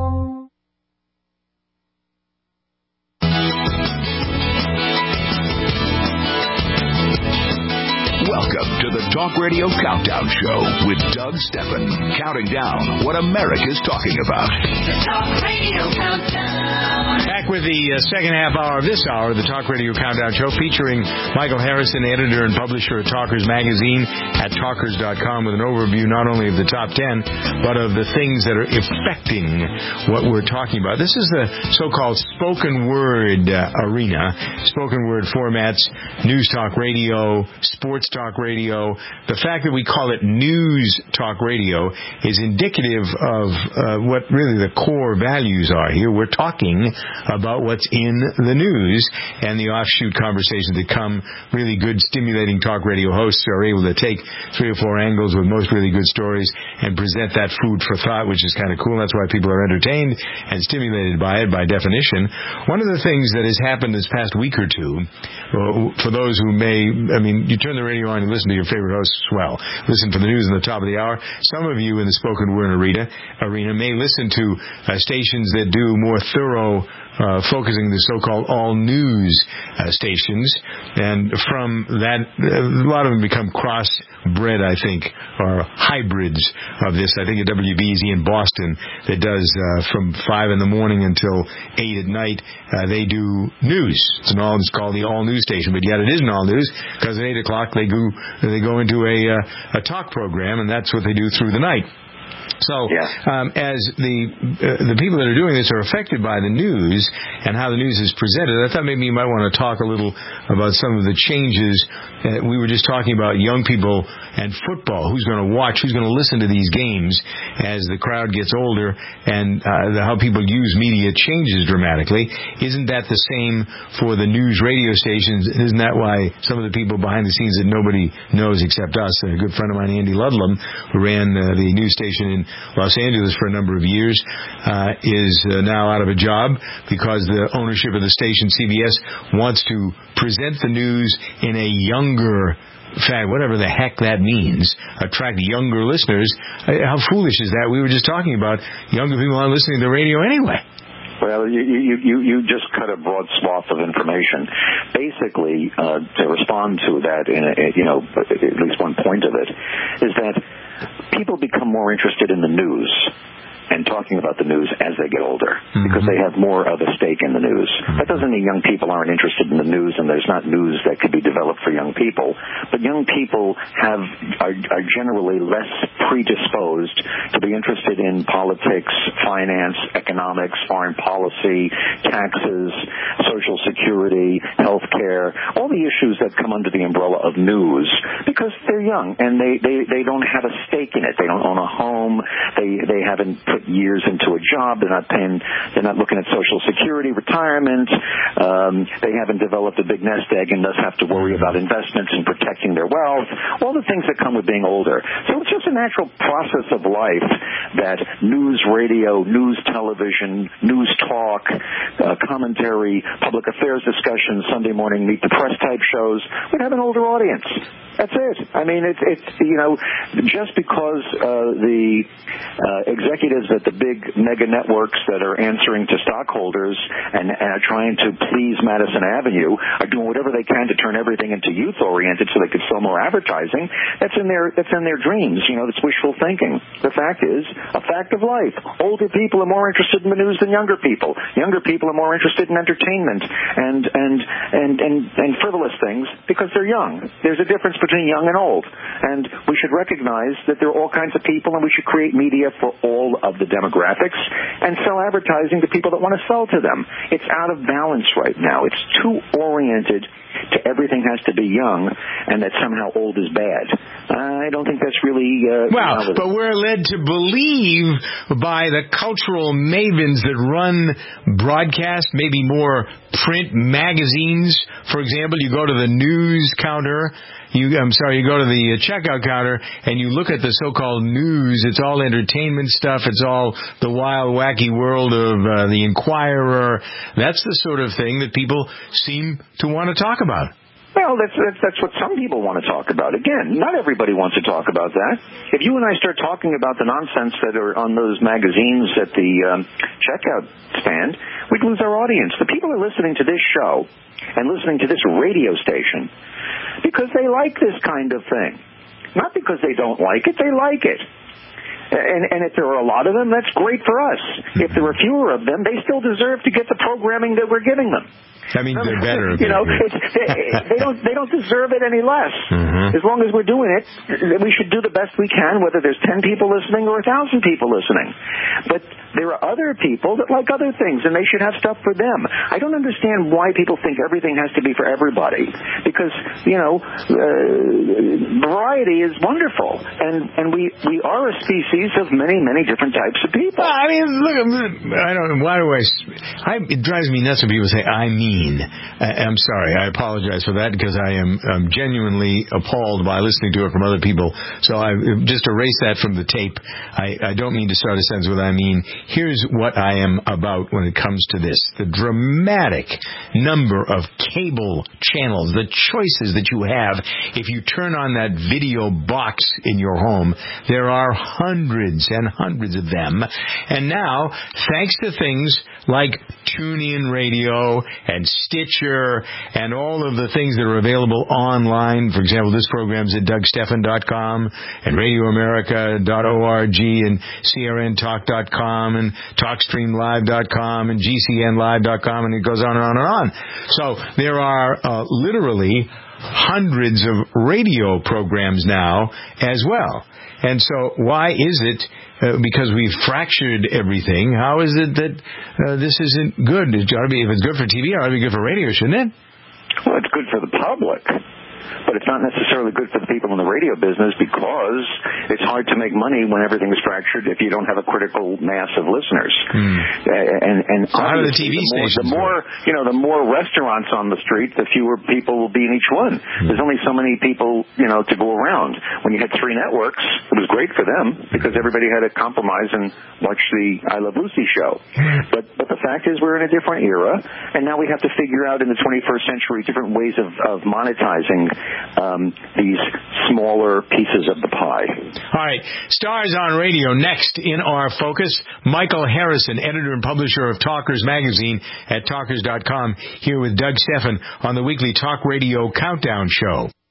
Welcome to the Talk Radio Countdown Show with Doug Steffen, counting down what America's talking about. The Talk Radio Countdown. Back with the uh, second half hour of this hour, the Talk Radio Countdown Show, featuring Michael Harrison, editor and publisher of Talkers Magazine at talkers dot com, with an overview not only of the top ten, but of the things that are affecting what we're talking about. This is the so-called spoken word uh, arena, spoken word formats, news talk radio, sports talk radio. The fact that we call it news talk radio is indicative of uh, what really the core values are here. We're talking about what's in the news, and the offshoot conversations that come. Really good, stimulating talk radio hosts are able to take three or four angles with most really good stories and present that food for thought, which is kind of cool. That's why people are entertained and stimulated by it, by definition. One of the things that has happened this past week or two, for those who may, I mean, you turn the radio on and listen to your favorite hosts as well. Listen for the news in the top of the hour. Some of you in the spoken word arena, arena may listen to uh, stations that do more thorough Uh, focusing the so-called all-news uh, stations, and from that, uh, a lot of them become cross-bred, I think, or hybrids of this. I think at W B Z in Boston that does uh, from five in the morning until eight at night, uh, they do news. It's an all. It's called the all-news station, but yet it isn't all-news, because at eight o'clock they go they go into a uh, a talk program, and that's what they do through the night. So, um, as the uh, the people that are doing this are affected by the news and how the news is presented, I thought maybe you might want to talk a little about some of the changes. Uh, we were just talking about young people and football. Who's going to watch? Who's going to listen to these games as the crowd gets older, and uh, how people use media changes dramatically? Isn't that the same for the news radio stations? Isn't that why some of the people behind the scenes that nobody knows except us, a good friend of mine, Andy Ludlam, who ran uh, the news station in Los Angeles for a number of years, uh, is uh, now out of a job because the ownership of the station, C B S, wants to present the news in a younger fact, whatever the heck that means, attract younger listeners. How foolish is that? We were just talking about younger people aren't listening to the radio anyway. Well, you, you, you, you just cut a broad swath of information. Basically, uh, to respond to that, in a, you know, at least one point of it, is that people become more interested in the news and talking about the news as they get older mm-hmm. because they have more of a stake in the news. Mm-hmm. That doesn't mean young people aren't interested in the news and there's not news that could be developed for young people, but young people have are, are generally less predisposed to be interested in politics, finance, economics, foreign policy, taxes, social security, health care, all the issues that come under the umbrella of news because they're young and they, they, they don't have a stake in it. They don't own a home. They, they haven't put years into a job. They're not paying, they're not looking at Social Security, retirement. Um, they haven't developed a big nest egg and thus have to worry about investments and protecting their wealth, all the things that come with being older. So it's just a natural process of life that news radio, news television, news talk, uh, commentary, public affairs discussions, Sunday morning meet the press type shows would have an older audience. That's it. I mean, it's, it's you know, just because uh, the uh, executives at the big mega networks that are answering to stockholders and, and are trying to please Madison Avenue are doing whatever they can to turn everything into youth-oriented so they could sell more advertising, that's in their that's in their dreams. You know, it's wishful thinking. The fact is, a fact of life. Older people are more interested in the news than younger people. Younger people are more interested in entertainment and and and and, and frivolous things because they're young. There's a difference between young and old, and we should recognize that there are all kinds of people, and we should create media for all of the demographics and sell advertising to people that want to sell to them. It's out of balance right now. It's too oriented to everything has to be young and that somehow old is bad. I don't think that's really... Uh, well, but we're led to believe by the cultural mavens that run broadcast, maybe more print magazines. For example, you go to the news counter... You, I'm sorry, you go to the checkout counter and you look at the so-called news. It's all entertainment stuff. It's all the wild, wacky world of uh, the Inquirer. That's the sort of thing that people seem to want to talk about. Well, that's, that's that's what some people want to talk about. Again, not everybody wants to talk about that. If you and I start talking about the nonsense that are on those magazines at the um, checkout stand, we'd lose our audience. The people are listening to this show and listening to this radio station because they like this kind of thing. Not because they don't like it, they like it. And, and if there are a lot of them, that's great for us. If there are fewer of them, they still deserve to get the programming that we're giving them. I mean, they're better. You know, it's, they, they don't they don't deserve it any less. Mm-hmm. As long as we're doing it, we should do the best we can, whether there's ten people listening or a thousand people listening. But there are other people that like other things, and they should have stuff for them. I don't understand why people think everything has to be for everybody, because you know, uh, variety is wonderful, and and we we are a species of many many different types of people. I mean, look, I don't. Why do I? I it drives me nuts when people say I mean. I'm sorry. I apologize for that because I am um, genuinely appalled by listening to it from other people. So I just erase that from the tape. I, I don't mean to start a sentence with I mean. Here's what I am about when it comes to this. The dramatic number of cable channels, the choices that you have. If you turn on that video box in your home, there are hundreds and hundreds of them. And now, thanks to things like TuneIn Radio and Stitcher and all of the things that are available online. For example, this program's at Doug Stephan dot com and radio america dot org and C R N talk dot com and talk stream live dot com and G C N live dot com, and it goes on and on and on. So there are uh, literally hundreds of radio programs now as well. And so why is it, uh, because we've fractured everything, how is it that uh, this isn't good? It ought to be, if it's good for T V, it ought to be good for radio, shouldn't it? Well, it's good for the public. But it's not necessarily good for the people in the radio business because it's hard to make money when everything is fractured if you don't have a critical mass of listeners. Hmm. And, and so how do the T V the more, stations the more, you know, the more restaurants on the street, the fewer people will be in each one. Hmm. There's only so many people, you know, to go around. When you had three networks, it was great for them because everybody had to compromise and watch the I Love Lucy show. But but the fact is we're in a different era, and now we have to figure out in the twenty-first century different ways of, of monetizing Um, these smaller pieces of the pie. All right. Stars on Radio next in our focus. Michael Harrison, editor and publisher of Talkers Magazine at talkers dot com, here with Doug Stephan on the weekly Talk Radio Countdown Show.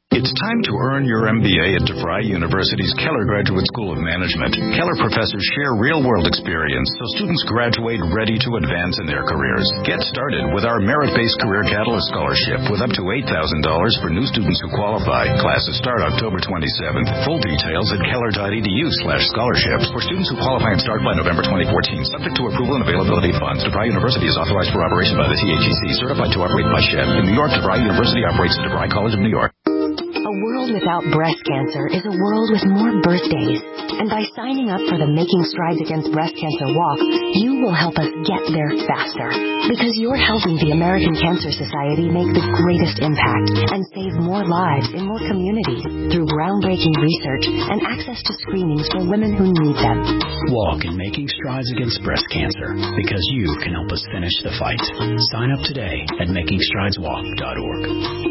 It's time to earn your M B A at DeVry University's Keller Graduate School of Management. Keller professors share real-world experience so students graduate ready to advance in their careers. Get started with our merit-based Career Catalyst Scholarship with up to eight thousand dollars for new students who qualify. Classes start October twenty-seventh. Full details at keller.edu slash scholarships for students who qualify and start by November twenty fourteen. Subject to approval and availability of funds. DeVry University is authorized for operation by the T H E C, certified to operate by S H E B. In New York, DeVry University operates the DeVry College of New York. A world without breast cancer is a world with more birthdays. And by signing up for the Making Strides Against Breast Cancer Walk, you will help us get there faster. Because you're helping the American Cancer Society make the greatest impact and save more lives in more communities through groundbreaking research and access to screenings for women who need them. Walk in Making Strides Against Breast Cancer, because you can help us finish the fight. Sign up today at making strides walk dot org.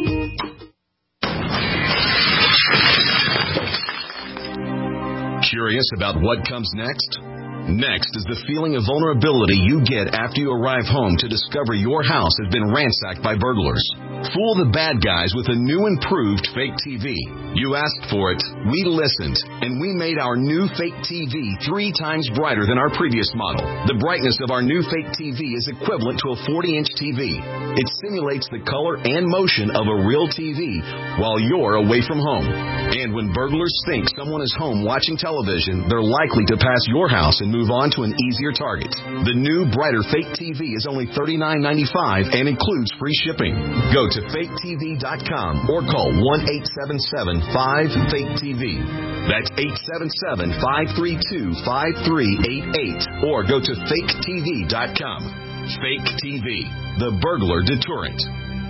Curious about what comes next? Next is the feeling of vulnerability you get after you arrive home to discover your house has been ransacked by burglars. Fool the bad guys with a new improved fake T V. You asked for it, we listened, and we made our new fake T V three times brighter than our previous model. The brightness of our new fake T V is equivalent to a forty-inch T V. It simulates the color and motion of a real T V while you're away from home. And when burglars think someone is home watching television, they're likely to pass your house and move on to an easier target. The new, brighter fake T V is only thirty-nine ninety-five and includes free shipping. Go to fake T V dot com or call one eight seven seven five fake T V. That's eight seven seven, five three two, five three eight eight or go to fake T V dot com. Fake T V, the burglar deterrent.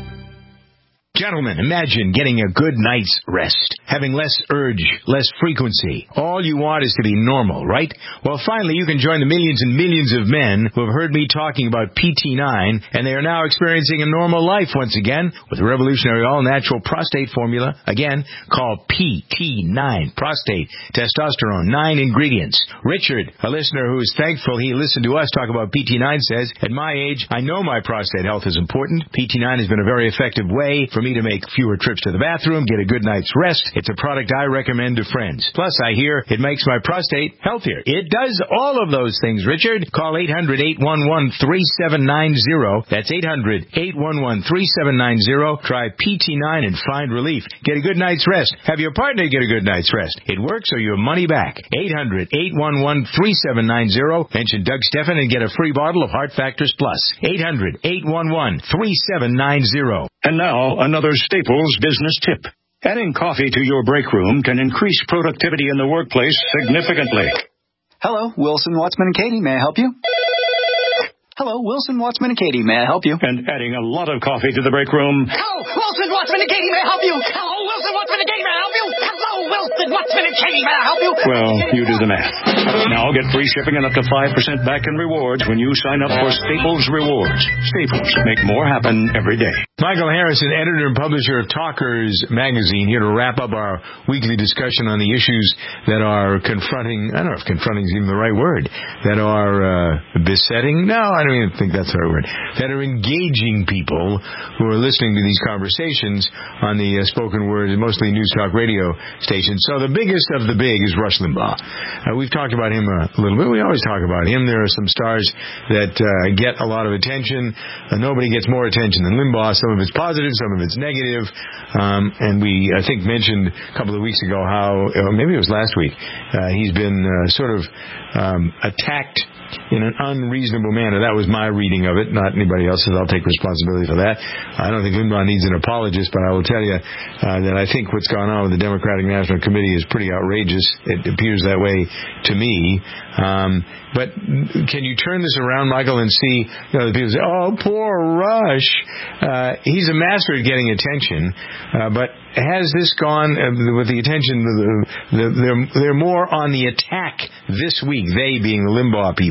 Gentlemen, imagine getting a good night's rest, having less urge, less frequency. All you want is to be normal, right? Well, finally, you can join the millions and millions of men who have heard me talking about P T nine, and they are now experiencing a normal life once again with the revolutionary all-natural prostate formula. Again, called P T nine. Prostate, testosterone, nine ingredients. Richard, a listener who is thankful he listened to us talk about P T nine, says, at my age, I know my prostate health is important. P T nine has been a very effective way for me to make fewer trips to the bathroom, get a good night's rest. It's a product I recommend to friends. Plus, I hear it makes my prostate healthier. It does all of those things, Richard. Call eight hundred, eight one one, three seven nine zero. That's eight hundred, eight one one, three seven nine zero. Try P T nine and find relief. Get a good night's rest. Have your partner get a good night's rest. It works or you have money back. eight hundred, eight one one, three seven nine zero. Mention Doug Steffen and get a free bottle of Heart Factors Plus. eight hundred, eight one one, three seven nine zero. And now, another Staples business tip. Adding coffee to your break room can increase productivity in the workplace significantly. Hello, Wilson, Wattsman, and Katie. May I help you? Hello, Wilson, Wattsman, and Katie. May I help you? And adding a lot of coffee to the break room. Hello, Wilson, Wattsman, and Katie. May I help you? Hello, Wilson, Wattsman, and Katie. May I help you? Hello, Wilson, Wattsman, and Katie. May I help you? Well, you do the math. Now get free shipping and up to five percent back in rewards when you sign up for Staples Rewards. Staples, make more happen every day. Michael Harrison, editor and publisher of Talkers Magazine, here to wrap up our weekly discussion on the issues that are confronting, I don't know if confronting is even the right word, that are uh, besetting, no, I don't even think that's the right word, that are engaging people who are listening to these conversations on the uh, spoken word, mostly news talk radio stations. So the biggest of the big is Rush Limbaugh. Uh, we've talked about him a little bit. We always talk about him. There are some stars that uh, get a lot of attention. Uh, nobody gets more attention than Limbaugh. Some of it's positive, some of it's negative. Um, and we, I think, mentioned a couple of weeks ago how, uh, maybe it was last week, uh, he's been uh, sort of um, attacked in an unreasonable manner. That was my reading of it, not anybody else's. I'll take responsibility for that. I don't think Limbaugh needs an apologist, but I will tell you uh, that I think what's gone on with the Democratic National Committee is pretty outrageous. It appears that way to me. Um, but can you turn this around, Michael, and see, you know, the people say, oh, poor Rush. Uh, he's a master at getting attention, uh, but has this gone uh, with the attention, the, the, they're, they're more on the attack this week, they being the Limbaugh people.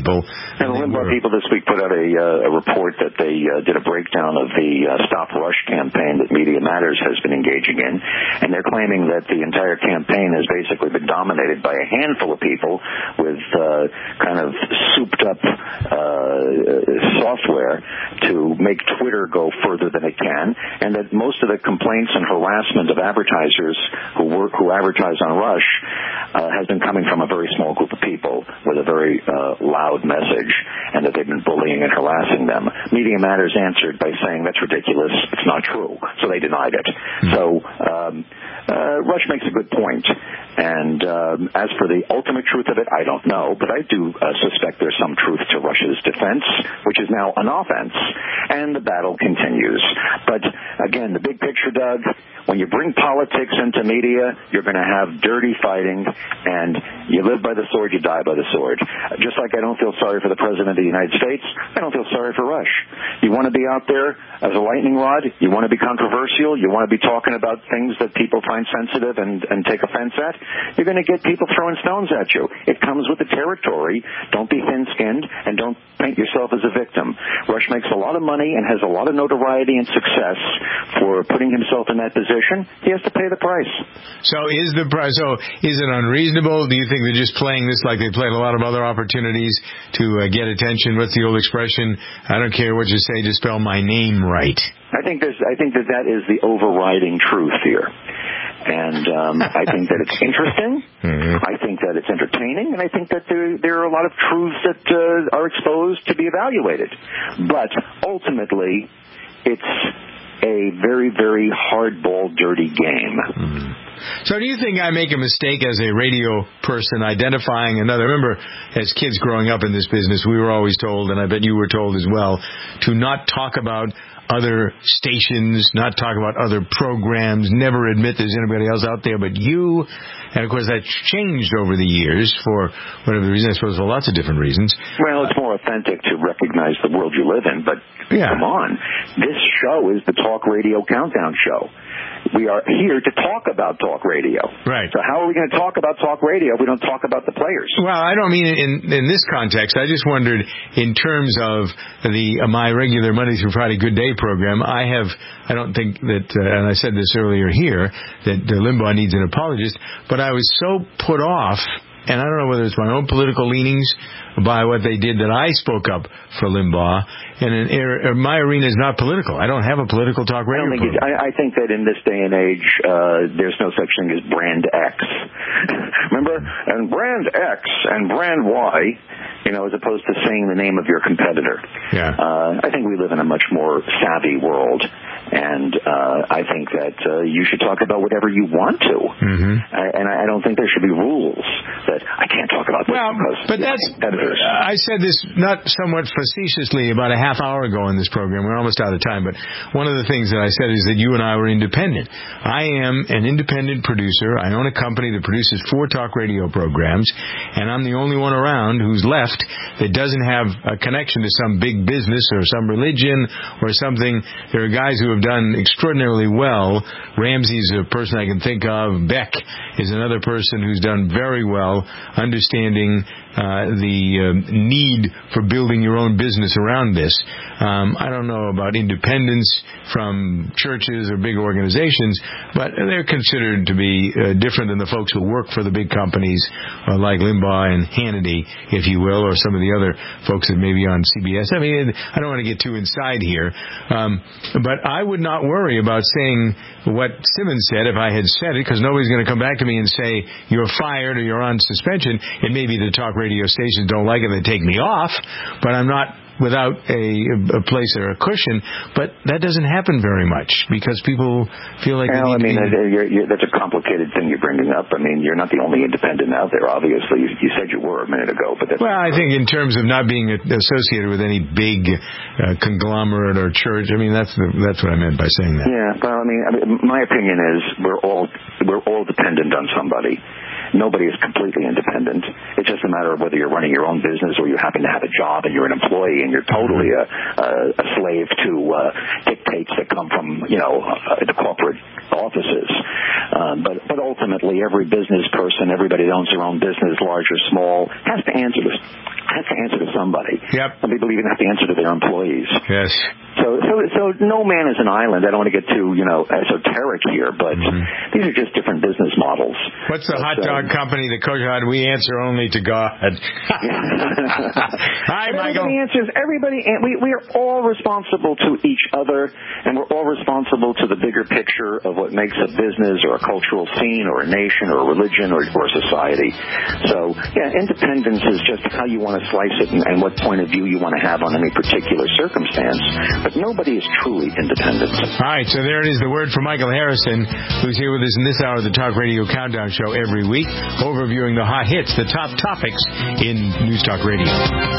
people. And the Limbaugh people this week put out a, uh, a report that they uh, did a breakdown of the uh, Stop Rush campaign that Media Matters has been engaging in, and they're claiming that the entire campaign has basically been dominated by a handful of people with uh, kind of souped-up uh, software to make Twitter go further than it can, and that most of the complaints and harassment of advertisers who work who advertise on Rush uh, has been coming from a very small group of people with a very uh, loud message, and that they've been bullying and harassing them. Media Matters answered by saying that's ridiculous, it's not true, so they denied it. Mm-hmm. So um, uh, Rush makes a good point, and um, as for the ultimate truth of it, I don't know, but I do uh, suspect there's some truth to Rush's defense, which is now an offense, and the battle continues. But again, the big picture, Doug, when you bring politics into media, you're going to have dirty fighting, and you live by the sword, you die by the sword. Just like I don't feel sorry for the President of the United States, I don't feel sorry for Rush. You want to be out there as a lightning rod, you want to be controversial, you want to be talking about things that people find sensitive and, and take offense at, you're going to get people throwing stones at you. It comes with the territory. Don't be thin-skinned, and don't paint yourself as a victim. Rush makes a lot of money and has a lot of notoriety and success for putting himself in that position. He has to pay the price. So is the price? So is it unreasonable? Do you think they're just playing this like they played a lot of other opportunities to uh, get attention? What's the old expression? I don't care what you say, just spell my name right. I think there's. I think that that is the overriding truth here. And um, I think that it's interesting. Mm-hmm. I think that it's entertaining, and I think that there, there are a lot of truths that uh, are exposed to be evaluated. But ultimately, it's a very, very hardball, dirty game. Mm-hmm. So do you think I make a mistake as a radio person identifying another? Remember, as kids growing up in this business, we were always told, and I bet you were told as well, to not talk about other stations, not talk about other programs, never admit there's anybody else out there but you. And, of course, that's changed over the years for whatever the reason. I suppose for lots of different reasons. Well, it's more authentic to recognize the world you live in. But yeah. Come on. This show is the Talk Radio Countdown Show. We are here to talk about talk radio. Right. So how are we going to talk about talk radio if we don't talk about the players? Well, I don't mean in in this context. I just wondered in terms of the uh, my regular Monday through Friday Good Day program. I have, I don't think that, uh, and I said this earlier here, that uh, Limbaugh needs an apologist, but I was so put off, and I don't know whether it's my own political leanings by what they did that I spoke up for Limbaugh. And in, er, my arena is not political. I don't have a political talk radio I, don't think program. I, I think that in this day and age, uh, there's no such thing as brand X. Remember? And brand X and brand Y, you know, as opposed to saying the name of your competitor. Yeah. Uh, I think we live in a much more savvy world. And uh, I think that uh, you should talk about whatever you want to. Mm-hmm. I, and I don't think there should be rules that I can't talk about this well, because but that's, competitors. I said this not somewhat facetiously about a half hour ago in this program. We're almost out of time. But one of the things that I said is that you and I were independent. I am an independent producer. I own a company that produces four talk radio programs. And I'm the only one around who's left that doesn't have a connection to some big business or some religion or something. There are guys who have done extraordinarily well. Ramsey's a person I can think of. Beck is another person who's done very well, understanding uh, the uh, need for building your own business around this. Um, I don't know about independence from churches or big organizations, but they're considered to be uh, different than the folks who work for the big companies uh, like Limbaugh and Hannity, if you will, or some of the other folks that may be on C B S. I mean, I don't want to get too inside here, um, but I would not worry about saying what Simmons said if I had said it, because nobody's going to come back to me and say you're fired or you're on suspension. It may be the talk radio stations don't like it, they take me off, but I'm not without a, a place or a cushion. But that doesn't happen very much because people feel like well, they need I mean, to be... you're, you're, that's a complicated thing you're bringing up. I mean, you're not the only independent out there, obviously. You, you said you were a minute ago. But that's Well, I think in terms of not being associated with any big uh, conglomerate or church, I mean, that's the, that's what I meant by saying that. Yeah, well, I mean, I mean, my opinion is we're all we're all dependent on somebody. Nobody is completely independent. It's just a matter of whether you're running your own business or you happen to have a job and you're an employee and you're totally a, a, a slave to uh, dictates that come from, you know, uh, the corporate offices. Uh, Um, but but ultimately, every business person, everybody that owns their own business, large or small, has to answer this. Has to answer to somebody. Yep. Some people even have to answer to their employees. Yes. So, so, so no man is an island. I don't want to get too, you know, esoteric here, but mm-hmm. these are just different business models. What's the but, hot dog uh, company that Coach had? We answer only to God. Hi, Michael. Everybody answers. Everybody. We we are all responsible to each other, and we're all responsible to the bigger picture of what makes a business or a cultural scene or a nation or a religion or, or a society. So, yeah, independence is just how you want to slice it and, and what point of view you want to have on any particular circumstance. But nobody is truly independent. All right, so there it is, the word from Michael Harrison, who's here with us in this hour of the Talk Radio Countdown Show every week, overviewing the hot hits, the top topics in News Talk Radio.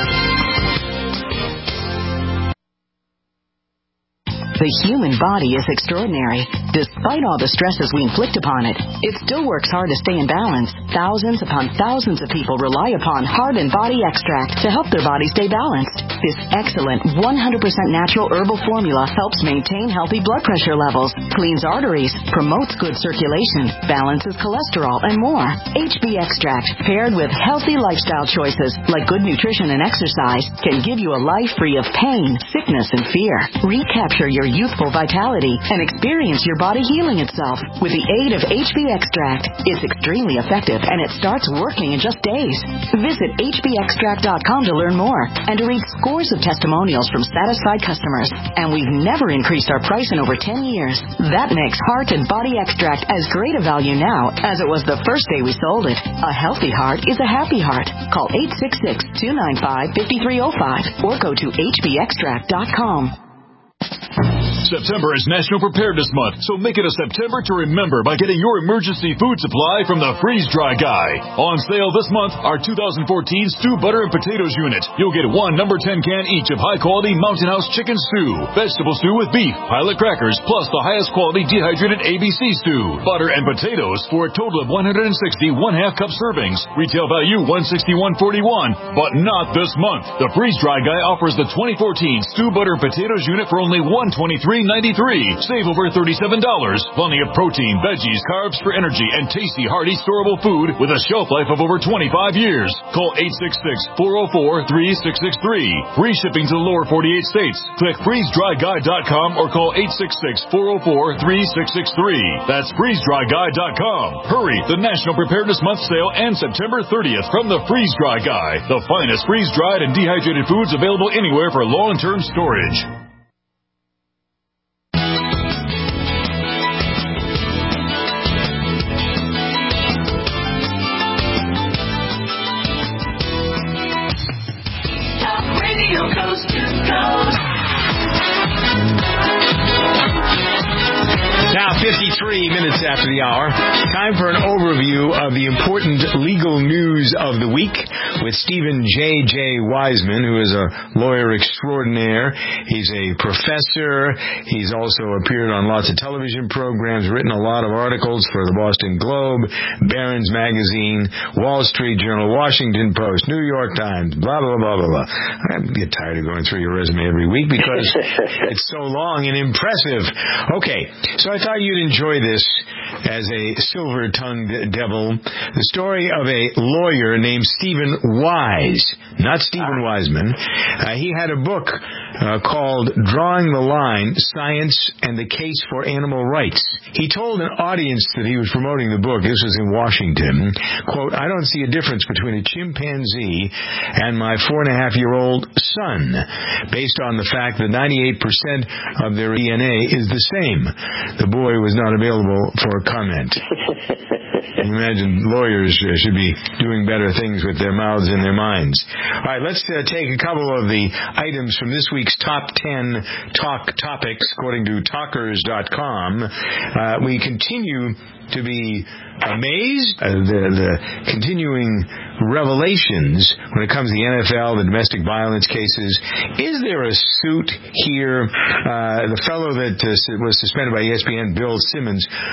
The human body is extraordinary. Despite all the stresses we inflict upon it, it still works hard to stay in balance. Thousands upon thousands of people rely upon Heart and Body Extract to help their body stay balanced. This excellent one hundred percent natural herbal formula helps maintain healthy blood pressure levels, cleans arteries, promotes good circulation, balances cholesterol, and more. H B Extract, paired with healthy lifestyle choices like good nutrition and exercise, can give you a life free of pain, sickness, and fear. Recapture your youthful vitality and experience your body healing itself with the aid of H B Extract. It's extremely effective and it starts working in just days. Visit H B extract dot com to learn more and to read scores of testimonials from satisfied customers. And we've never increased our price in over ten years. That makes Heart and Body Extract as great a value now as it was the first day we sold it. A healthy heart is a happy heart. Call eight six six, two nine five, five three zero five or go to H B extract dot com. September is National Preparedness Month, so make it a September to remember by getting your emergency food supply from the Freeze Dry Guy. On sale this month, our two thousand fourteen Stew Butter and Potatoes unit. You'll get one number ten can each of high-quality Mountain House chicken stew, vegetable stew with beef, pilot crackers, plus the highest quality dehydrated A B C stew, butter and potatoes for a total of one hundred sixty one-half cup servings. Retail value one hundred sixty-one forty-one, but not this month. The Freeze Dry Guy offers the twenty fourteen Stew Butter and Potatoes unit for only one hundred twenty-three ninety-three. Save over thirty-seven dollars. Plenty of protein, veggies, carbs for energy, and tasty, hearty, storable food with a shelf life of over twenty-five years. Call eight six six, four zero four, three six six three. Free shipping to the lower forty-eight states. Click freeze dry guy dot com or call eight six six, four zero four, three six six three. That's freeze dry guy dot com. Hurry! The National Preparedness Month sale ends September thirtieth from the Freeze Dry Guy. The finest freeze-dried and dehydrated foods available anywhere for long-term storage. Now, fifty-three minutes after the hour, time for an overview of the important legal news of the week with Stephen J J. Wiseman, who is a lawyer extraordinaire. He's a professor. He's also appeared on lots of television programs, written a lot of articles for the Boston Globe, Barron's Magazine, Wall Street Journal, Washington Post, New York Times, blah, blah, blah, blah, blah. I get tired of going through your resume every week because it's so long and impressive. Okay, so I thought you'd enjoy this as a silver-tongued devil. The story of a lawyer named Stephen Wise, not Stephen Wiseman. Uh, he had a book uh, called Drawing the Line, Science and the Case for Animal Rights. He told an audience that he was promoting the book, this was in Washington, quote, "I don't see a difference between a chimpanzee and my four-and-a-half-year-old son, based on the fact that ninety-eight percent of their D N A is the same." The boy was not available for comment. Imagine lawyers should be doing better things with their mouths and their minds. All right, let's uh, take a couple of the items from this week's top ten talk topics, according to talkers dot com. Uh, we continue to be amazed at the, the continuing revelations when it comes to the N F L, the domestic violence cases. Is there a suit here? Uh, the fellow that uh, was suspended by E S P N, Bill Simmons, calling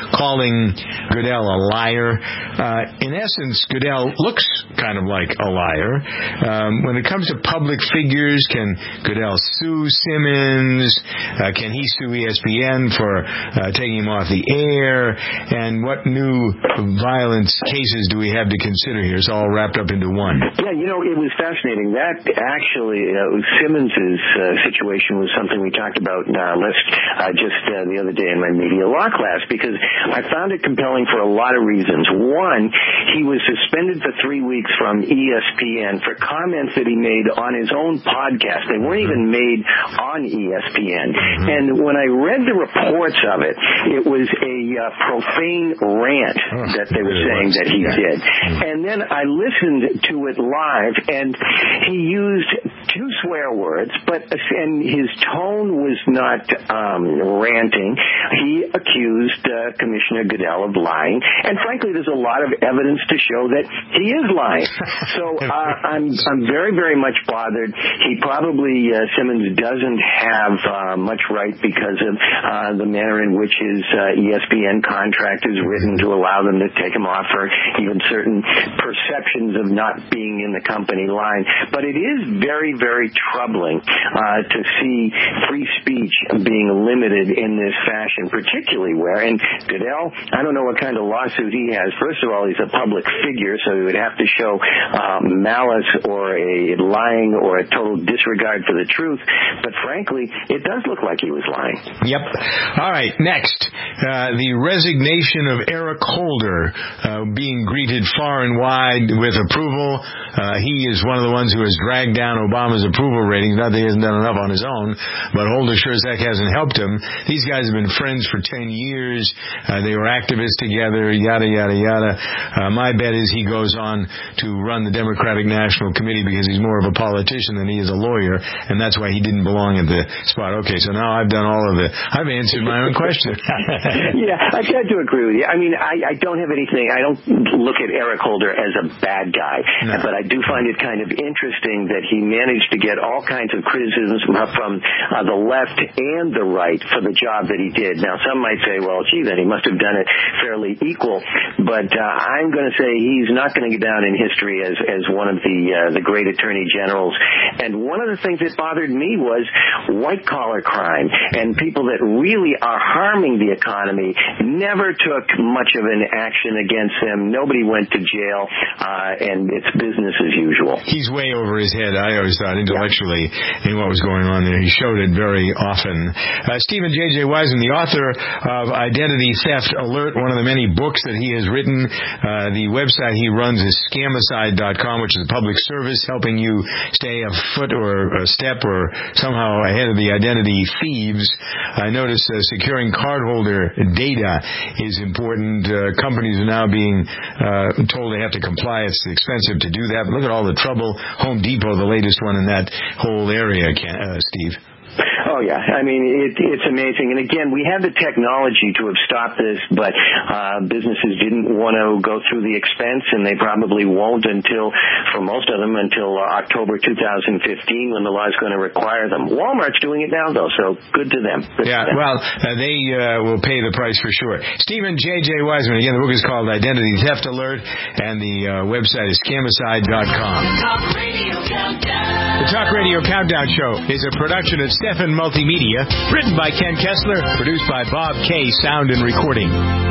calling Goodell a liar. Uh, in essence, Goodell looks kind of like a liar. Um, when it comes to public figures, can Goodell sue Simmons? Uh, can he sue E S P N for uh, taking him off the air? And what new violence cases do we have to consider here? It's all wrapped up into one. Yeah, you know, it was fascinating. That actually, uh, Simmons's uh, situation was something we talked about uh, list, uh, just uh, the other day in my media law class, because I found it compelling for a lot of reasons. One, he was suspended for three weeks from E S P N for comments that he made on his own podcast. They weren't even made on E S P N. Mm-hmm. And when I read the reports of it, it was a uh, profane rant oh, that they were saying that he yeah. did. Mm-hmm. And then I listened to it live, and he used two swear words, but and his tone was not um, ranting. He accused uh, Commissioner Goodell of lying, and frankly, there's a lot of evidence to show that he is lying. So uh, I'm I'm very very much bothered. He probably uh, Simmons doesn't have uh, much right because of uh, the manner in which his uh, E S P N contract is written to allow them to take him off for even certain perceptions of not being in the company line. But it is very very troubling uh, to see free speech being limited in this fashion, particularly where, and Goodell, I don't know what kind of lawsuit he has. First of all, he's a public figure, so he would have to show um, malice or a lying or a total disregard for the truth. But frankly, it does look like he was lying. Yep. All right, next, uh, the resignation of Eric Holder uh, being greeted far and wide with approval. Uh, he is one of the ones who has dragged down Obama's approval ratings. Not that he hasn't done enough on his own, but Holder sure as heck hasn't helped him. These guys have been friends for ten years. Uh, they were activists together, yada, yada, yada. Uh, my bet is he goes on to run the Democratic National Committee because he's more of a politician than he is a lawyer, and that's why he didn't belong at the spot. Okay, so now I've done all of it. I've answered my own question. Yeah, I tend to agree with you. I mean, I, I don't have anything, I don't look at Eric Holder as a bad guy, no. But I do find it kind of interesting that he managed to get all kinds of criticisms from uh, the left and the right for the job that he did. Now, some might say, well, gee, then he must have done it fairly equal, but uh, I'm going to say he's not going to go down in history as, as one of the uh, the great attorney generals. And one of the things that bothered me was white-collar crime, and people that really are harming the economy never took much of an action against them. Nobody went to jail, uh, and it's business as usual. He's way over his head, I always thought, intellectually, yeah. in what was going on there. He showed it very often. Uh, Stephen J J. Wiseman, the author of Identity Theft Alert, one of the many books that he has written. Uh, the website he runs is scamicide dot com, which is a public service helping you stay a foot or a step or somehow ahead of the identity thieves. I notice uh, securing cardholder data is important. Uh, companies are now being uh, told they have to comply. It's expensive to do that. But look at all the trouble. Home Depot, the latest one in that whole area, uh, Steve. Oh, yeah. I mean, it, it's amazing. And again, we have the technology to have stopped this, but uh, businesses didn't want to go through the expense, and they probably won't until, for most of them, until uh, October two thousand fifteen, when the law is going to require them. Walmart's doing it now, though, so good to them. Good yeah, to them. well, uh, they uh, will pay the price for sure. Stephen J J. Wiseman, again, the book is called Identity Theft Alert, and the uh, website is scamicide dot com. The Talk Radio Countdown Show is a production of Stefan Multimedia, written by Ken Kessler, produced by Bob K. Sound and Recording.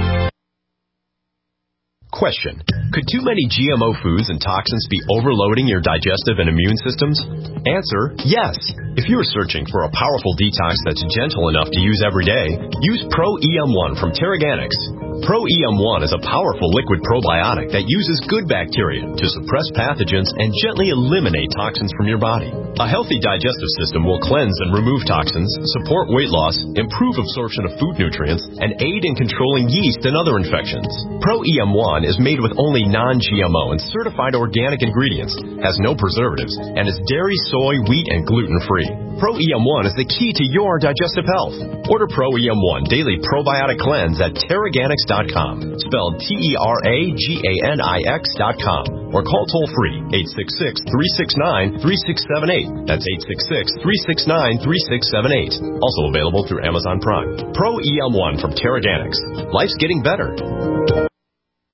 Question. Could too many G M O foods and toxins be overloading your digestive and immune systems? Answer, yes. If you're searching for a powerful detox that's gentle enough to use every day, use Pro E M one from Terraganics. Pro E M one is a powerful liquid probiotic that uses good bacteria to suppress pathogens and gently eliminate toxins from your body. A healthy digestive system will cleanse and remove toxins, support weight loss, improve absorption of food nutrients, and aid in controlling yeast and other infections. Pro E M one is made with only non-G M O and certified organic ingredients, has no preservatives, and is dairy, soy, wheat, and gluten-free. Pro E M one is the key to your digestive health. Order Pro E M one Daily Probiotic Cleanse at Terraganics dot com. Spelled T E R A G A N I X dot com. Or call toll-free eight six six, three six nine, three six seven eight. That's eight six six, three six nine, three six seven eight. Also available through Amazon Prime. Pro E M one from Terraganics. Life's getting better.